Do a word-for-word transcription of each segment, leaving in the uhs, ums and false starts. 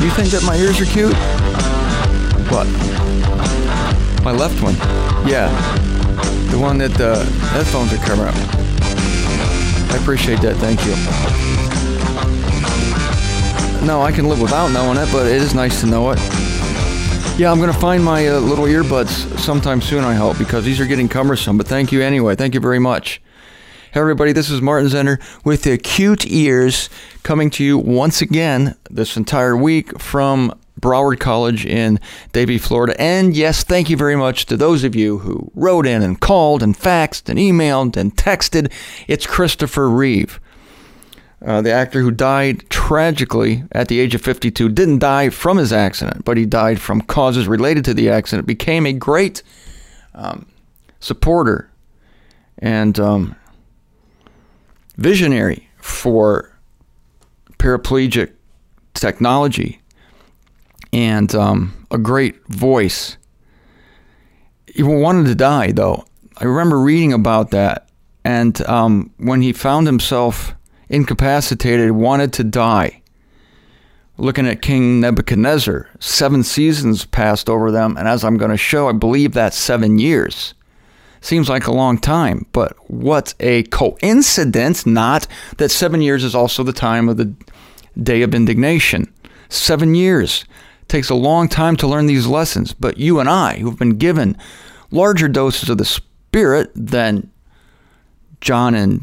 you think that my ears are cute? What? My left one? Yeah. The one that the headphones are covering up. I appreciate that, thank you. No, I can live without knowing it, but it is nice to know it. Yeah, I'm going to find my uh, little earbuds sometime soon, I hope, because these are getting cumbersome, but thank you anyway. Thank you very much. Hey, everybody, this is Martin Zender with the Cute Ears, coming to you once again this entire week from Broward College in Davie, Florida. And yes, thank you very much to those of you who wrote in and called and faxed and emailed and texted. It's Christopher Reeve. Uh, the actor who died tragically at the age of fifty-two, didn't die from his accident, but he died from causes related to the accident, became a great um, supporter and um, visionary for paraplegic technology, and um, a great voice. He wanted to die, though. I remember reading about that, and um, when he found himself incapacitated, wanted to die. Looking at King Nebuchadnezzar, seven seasons passed over them, and as I'm going to show, I believe that's seven years. Seems like a long time, but what a coincidence, not that seven years is also the time of the Day of Indignation. Seven years. Takes a long time to learn these lessons, but you and I, who've been given larger doses of the Spirit than John and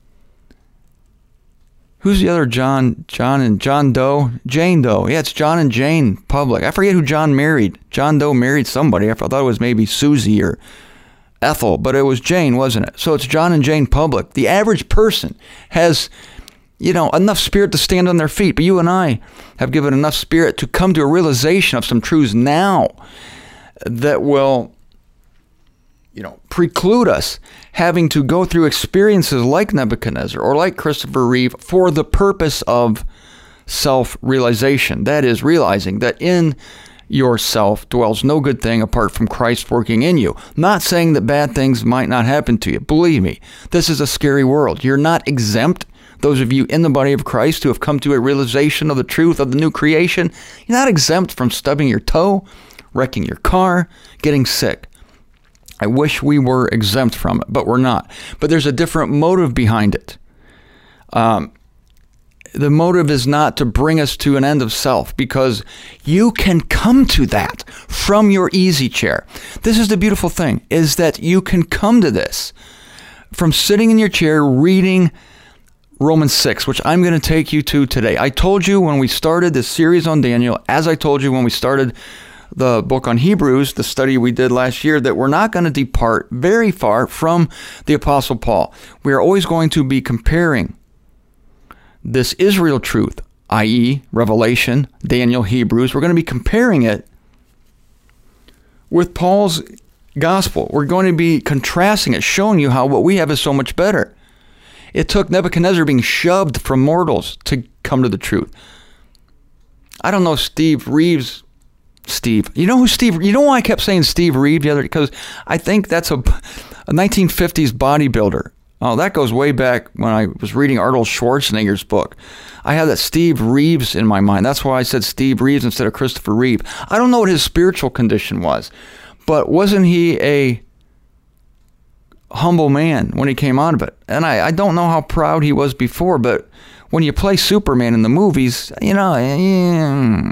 Who's the other John? John and John Doe? Jane Doe. Yeah, it's John and Jane Public. I forget who John married. John Doe married somebody. I thought it was maybe Susie or Ethel, but it was Jane, wasn't it? So it's John and Jane Public. The average person has, you know, enough spirit to stand on their feet, but you and I have given enough spirit to come to a realization of some truths now that will, you know, preclude us having to go through experiences like Nebuchadnezzar or like Christopher Reeve for the purpose of self-realization. That is, realizing that in yourself dwells no good thing apart from Christ working in you. Not saying that bad things might not happen to you. Believe me, this is a scary world. You're not exempt. Those of you in the body of Christ who have come to a realization of the truth of the new creation, you're not exempt from stubbing your toe, wrecking your car, getting sick. I wish we were exempt from it, but we're not. But there's a different motive behind it. Um, the motive is not to bring us to an end of self, because you can come to that from your easy chair. This is the beautiful thing, is that you can come to this from sitting in your chair reading Romans six, which I'm going to take you to today. I told you when we started this series on Daniel, as I told you when we started the book on Hebrews, the study we did last year, that we're not going to depart very far from the Apostle Paul. We are always going to be comparing this Israel truth, that is. Revelation, Daniel, Hebrews. We're going to be comparing it with Paul's gospel. We're going to be contrasting it, showing you how what we have is so much better. It took Nebuchadnezzar being shoved from mortals to come to the truth. I don't know Steve Reeves Steve. You know who Steve, you know why I kept saying Steve Reeve the other, because I think that's a, a nineteen fifties bodybuilder. Oh, that goes way back when I was reading Arnold Schwarzenegger's book. I had that Steve Reeves in my mind. That's why I said Steve Reeves instead of Christopher Reeve. I don't know what his spiritual condition was, but wasn't he a humble man when he came out of it? And I, I don't know how proud he was before, but when you play Superman in the movies, you know, yeah,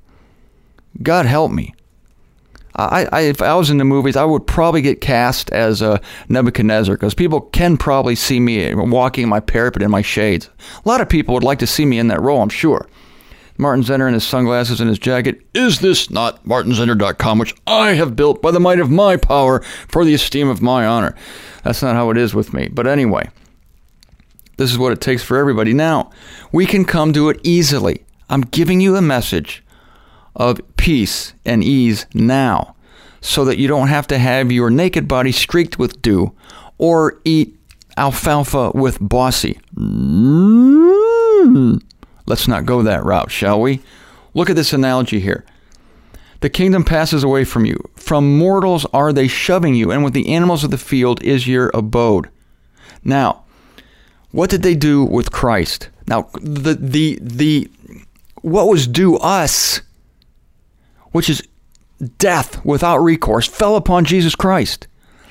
God help me. I, I, if I was in the movies, I would probably get cast as a Nebuchadnezzar, because people can probably see me walking in my parapet in my shades. A lot of people would like to see me in that role, I'm sure. Martin Zender in his sunglasses and his jacket. Is this not martin zender dot com, which I have built by the might of my power for the esteem of my honor? That's not how it is with me. But anyway, this is what it takes for everybody. Now, we can come to it easily. I'm giving you a message of peace and ease now, so that you don't have to have your naked body streaked with dew or eat alfalfa with Bossy. Mm. Let's not go that route, shall we? Look at this analogy here. The kingdom passes away from you. From mortals are they shoving you, and with the animals of the field is your abode. Now, what did they do with Christ? Now, the the the what was due us which is death without recourse, fell upon Jesus Christ.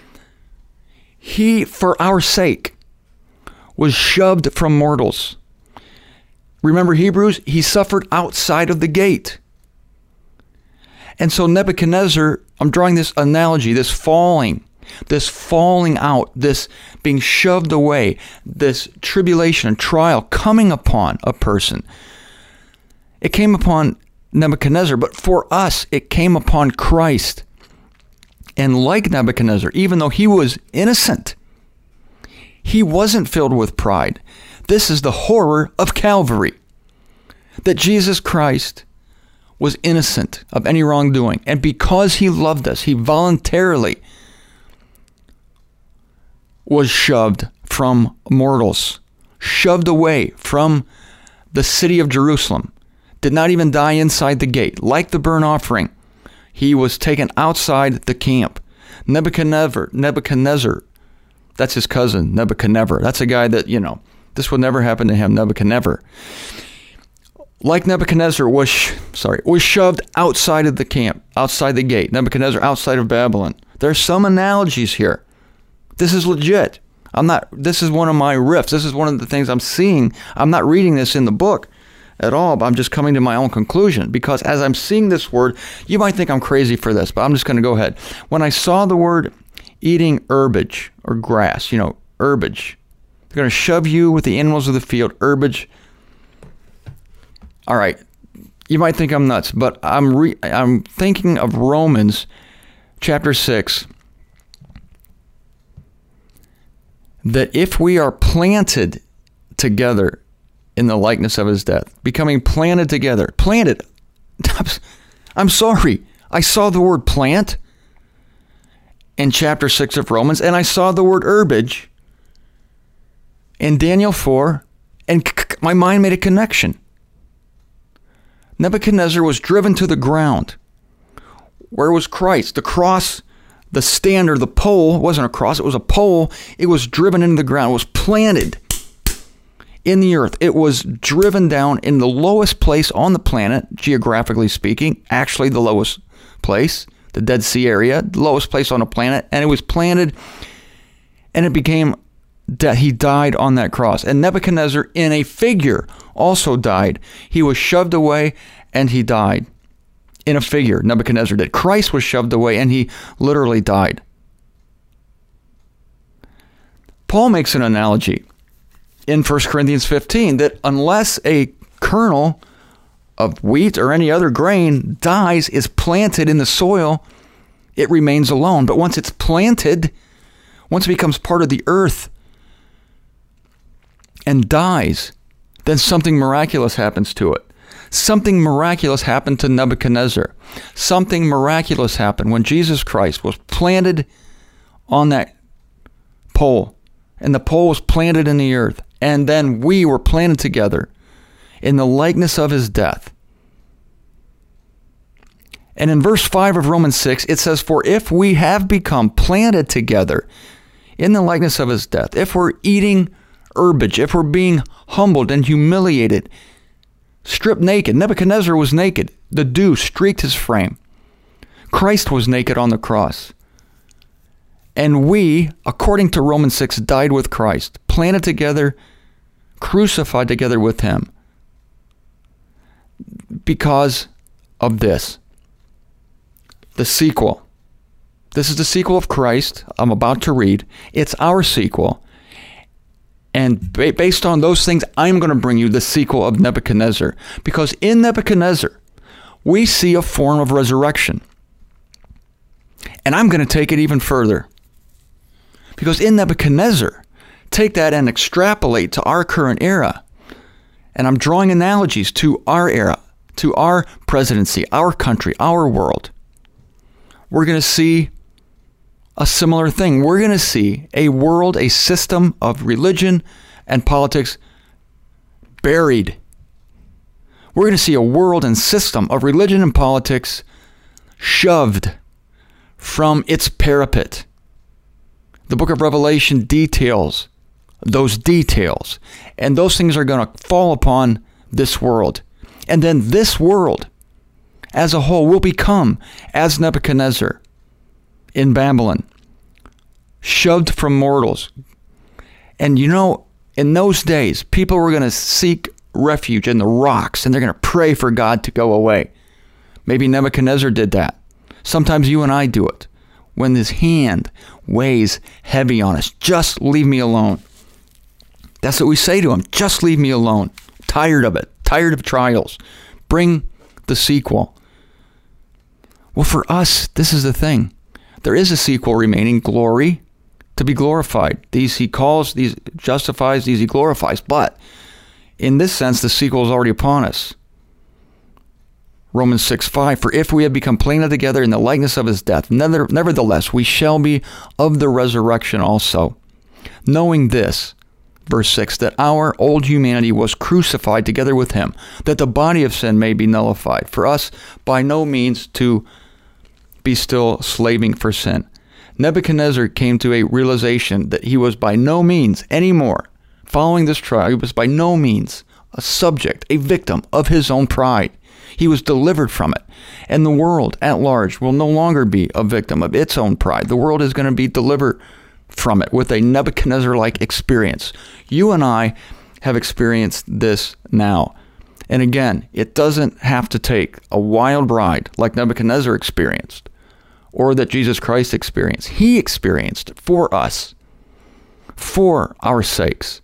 He, for our sake, was shoved from mortals. Remember Hebrews? He suffered outside of the gate. And so Nebuchadnezzar, I'm drawing this analogy, this falling, this falling out, this being shoved away, this tribulation and trial coming upon a person. It came upon Nebuchadnezzar, but for us, it came upon Christ. And like Nebuchadnezzar, even though he was innocent, he wasn't filled with pride. This is the horror of Calvary, that Jesus Christ was innocent of any wrongdoing. And because he loved us, he voluntarily was shoved from mortals, shoved away from the city of Jerusalem, did not even die inside the gate. Like the burnt offering, he was taken outside the camp. Nebuchadnezzar, Nebuchadnezzar, that's his cousin, Nebuchadnezzar. That's a guy that, you know, this would never happen to him, Nebuchadnezzar. Like Nebuchadnezzar was, sorry, was shoved outside of the camp, outside the gate. Nebuchadnezzar outside of Babylon. There's some analogies here. This is legit. I'm not, this is one of my riffs. This is one of the things I'm seeing. I'm not reading this in the book at all, but I'm just coming to my own conclusion, because as I'm seeing this word, you might think I'm crazy for this, but I'm just going to go ahead. When I saw the word eating herbage or grass, you know, herbage, they're going to shove you with the animals of the field, herbage. All right, you might think I'm nuts, but I'm re- I'm thinking of Romans chapter six, that if we are planted together in the likeness of his death, becoming planted together, planted, I'm sorry, I saw the word plant in chapter six of Romans, and I saw the word herbage in Daniel four, and my mind made a connection. Nebuchadnezzar was driven to the ground. Where was Christ? The cross, the standard, the pole wasn't a cross, it was a pole. It was driven into the ground. It was planted in the earth. It was driven down in the lowest place on the planet, geographically speaking, actually the lowest place, the Dead Sea area, the lowest place on the planet, and it was planted, and it became death. He died on that cross. And Nebuchadnezzar, in a figure, also died. He was shoved away, and he died. In a figure, Nebuchadnezzar did. Christ was shoved away, and he literally died. Paul makes an analogy in First Corinthians fifteen that unless a kernel of wheat or any other grain dies, is planted in the soil, it remains alone. But once it's planted, once it becomes part of the earth and dies, then something miraculous happens to it. Something miraculous happened to Nebuchadnezzar. Something miraculous happened when Jesus Christ was planted on that pole, and the pole was planted in the earth, and then we were planted together in the likeness of his death. And in verse five of Romans six, it says, "For if we have become planted together in the likeness of his death, if we're eating herbage, if we're being humbled and humiliated, stripped naked." Nebuchadnezzar was naked. The dew streaked his frame. Christ was naked on the cross. And we, according to Romans six, died with Christ, planted together, crucified together with him. Because of this. The sequel. This is the sequel of Christ I'm about to read. It's our sequel. And based on those things, I'm going to bring you the sequel of Nebuchadnezzar. Because in Nebuchadnezzar, we see a form of resurrection. And I'm going to take it even further. Because in Nebuchadnezzar, take that and extrapolate to our current era. And I'm drawing analogies to our era, to our presidency, our country, our world. We're going to see a similar thing. We're going to see a world, a system of religion and politics buried. We're going to see a world and system of religion and politics shoved from its parapet. The book of Revelation details those details, and those things are going to fall upon this world. And then this world, as a whole will become as Nebuchadnezzar in Babylon, shoved from mortals. And you know, in those days, people were going to seek refuge in the rocks, and they're going to pray for God to go away. Maybe Nebuchadnezzar did that. Sometimes you and I do it. When his hand weighs heavy on us, just leave me alone. That's what we say to him. Just leave me alone. Tired of it. Tired of trials. Bring the sequel. Well, for us, this is the thing. There is a sequel remaining, glory, to be glorified. These he calls, these justifies, these he glorifies. But in this sense, the sequel is already upon us. Romans six five, for if we have become planted together in the likeness of his death, nevertheless, we shall be of the resurrection also. Knowing this, verse six, that our old humanity was crucified together with him, that the body of sin may be nullified. For us, by no means to be still slaving for sin. Nebuchadnezzar came to a realization that he was by no means anymore, following this trial, he was by no means a subject, a victim of his own pride. He was delivered from it. And the world at large will no longer be a victim of its own pride. The world is going to be delivered from it with a Nebuchadnezzar-like experience. You and I have experienced this now. And again, it doesn't have to take a wild ride like Nebuchadnezzar experienced or that Jesus Christ experienced. He experienced it for us, for our sakes.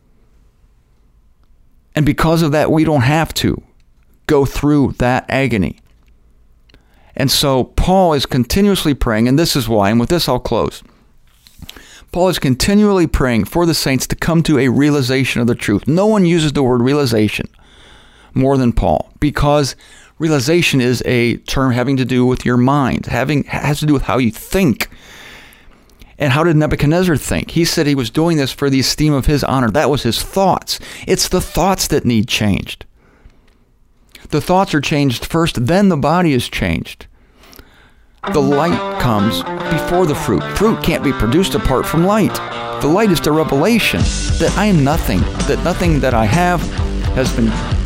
And because of that, we don't have to go through that agony. And so Paul is continuously praying, and this is why, and with this I'll close. Paul is continually praying for the saints to come to a realization of the truth. No one uses the word realization more than Paul, because realization is a term having to do with your mind, having has to do with how you think. And how did Nebuchadnezzar think? He said he was doing this for the esteem of his honor. That was his thoughts. It's the thoughts that need changed. The thoughts are changed first, then the body is changed. The light comes before the fruit. Fruit can't be produced apart from light. The light is the revelation that I am nothing, that nothing that I have has been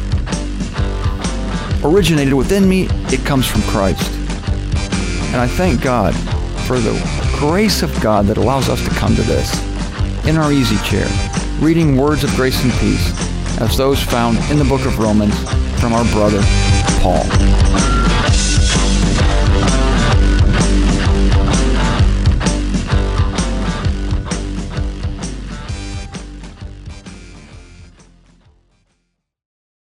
originated within me. It comes from Christ. And I thank God for the grace of God that allows us to come to this in our easy chair, reading words of grace and peace as those found in the book of Romans from our brother Paul.